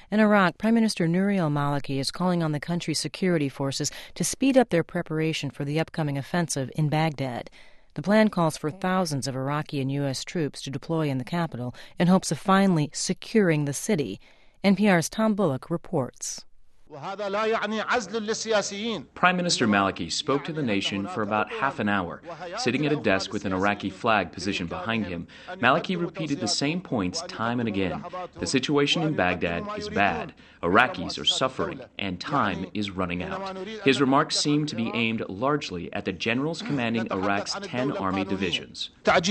In Iraq, Prime Minister Nouri al-Maliki is calling on the country's security forces to speed up their preparation for the upcoming offensive in Baghdad. The plan calls for thousands of Iraqi and U.S. troops to deploy in the capital in hopes of finally securing the city. NPR's Tom Bullock reports. Prime Minister Maliki spoke to the nation for about half an hour. Sitting at a desk with an Iraqi flag positioned behind him, Maliki repeated the same points time and again. The situation in Baghdad is bad. Iraqis are suffering, and time is running out. His remarks seem to be aimed largely at the generals commanding Iraq's 10 army divisions.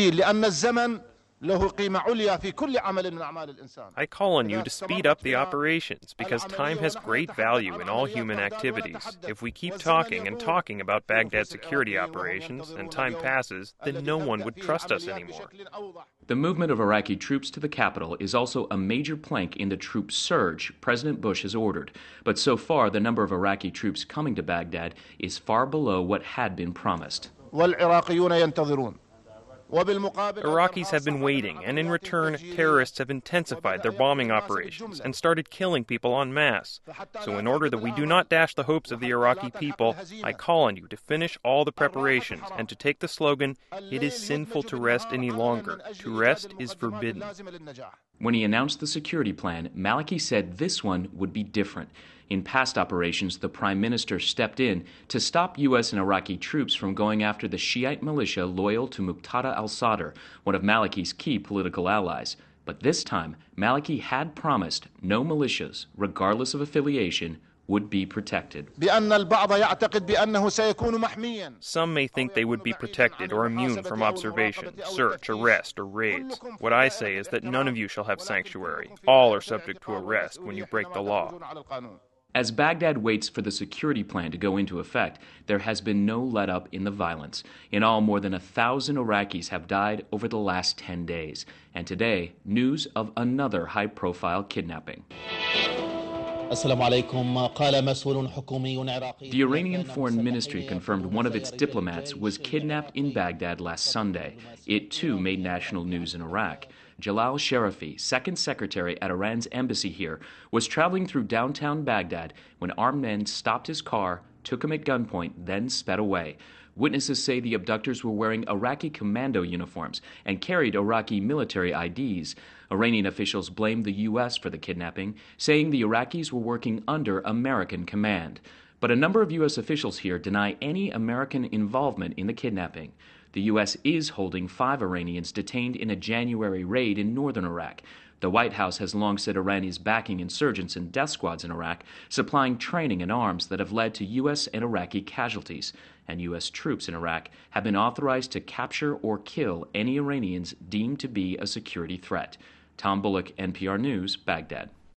I call on you to speed up the operations because time has great value in all human activities. If we keep talking and talking about Baghdad security operations and time passes, then no one would trust us anymore. The movement of Iraqi troops to the capital is also a major plank in the troop surge President Bush has ordered. But so far, the number of Iraqi troops coming to Baghdad is far below what had been promised. Iraqis have been waiting, and in return, terrorists have intensified their bombing operations and started killing people en masse. So in order that we do not dash the hopes of the Iraqi people, I call on you to finish all the preparations and to take the slogan, "It is sinful to rest any longer. To rest is forbidden." When he announced the security plan, Maliki said this one would be different. In past operations, the Prime Minister stepped in to stop U.S. and Iraqi troops from going after the Shiite militia loyal to Muqtada al-Sadr, one of Maliki's key political allies. But this time, Maliki had promised no militias, regardless of affiliation, would be protected. Some may think they would be protected or immune from observation, search, arrest, or raids. What I say is that none of you shall have sanctuary. All are subject to arrest when you break the law. As Baghdad waits for the security plan to go into effect, there has been no let-up in the violence. In all, more than 1,000 Iraqis have died over the last 10 days. And today, news of another high-profile kidnapping. The Iranian Foreign Ministry confirmed one of its diplomats was kidnapped in Baghdad last Sunday. It, too, made national news in Iraq. Jalal Sharifi, second secretary at Iran's embassy here, was traveling through downtown Baghdad when armed men stopped his car, took him at gunpoint, then sped away. Witnesses say the abductors were wearing Iraqi commando uniforms and carried Iraqi military IDs. Iranian officials blamed the U.S. for the kidnapping, saying the Iraqis were working under American command. But a number of U.S. officials here deny any American involvement in the kidnapping. The U.S. is holding 5 Iranians detained in a January raid in northern Iraq. The White House has long said Iran is backing insurgents and death squads in Iraq, supplying training and arms that have led to U.S. and Iraqi casualties. And U.S. troops in Iraq have been authorized to capture or kill any Iranians deemed to be a security threat. Tom Bullock, NPR News, Baghdad.